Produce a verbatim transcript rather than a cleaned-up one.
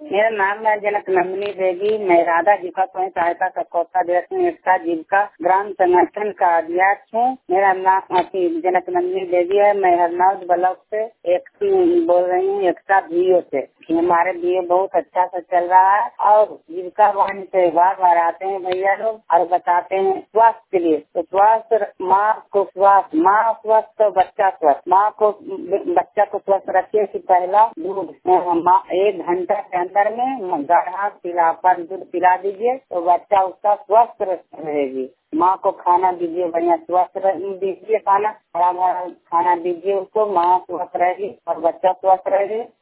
मेरा नाम है जनक नंदिनी देवी। मैं राधा जीविका स्वयं सहायता कौशा एकता जीविका ग्राम संगठन का अध्यक्ष हूँ। मेरा नाम जनक नंदिनी देवी है। मैं हरनौत ब्लॉक से एक बोल रही हूँ, एकता बीओ से। हमारे बीओ बहुत अच्छा से चल रहा है और जीविका वाहिनी से बार बार आते हैं भैया लोग और बताते हैं स्वास्थ्य के लिए। तो स्वास्थ्य, माँ को स्वस्थ, माँ स्वस्थ तो बच्चा स्वस्थ। माँ को बच्चा को स्वस्थ रखिए कि पहला दूध माँ एक घंटा के अंदर में गाढ़ा पिला पर दूध पिला दीजिए तो बच्चा उसका स्वस्थ रहेगी। माँ को खाना दीजिए, बढ़िया स्वस्थ दीजिए, खाना हरा भरा खाना दीजिए उसको, माँ स्वस्थ रहेगी और बच्चा स्वस्थ रहेगी।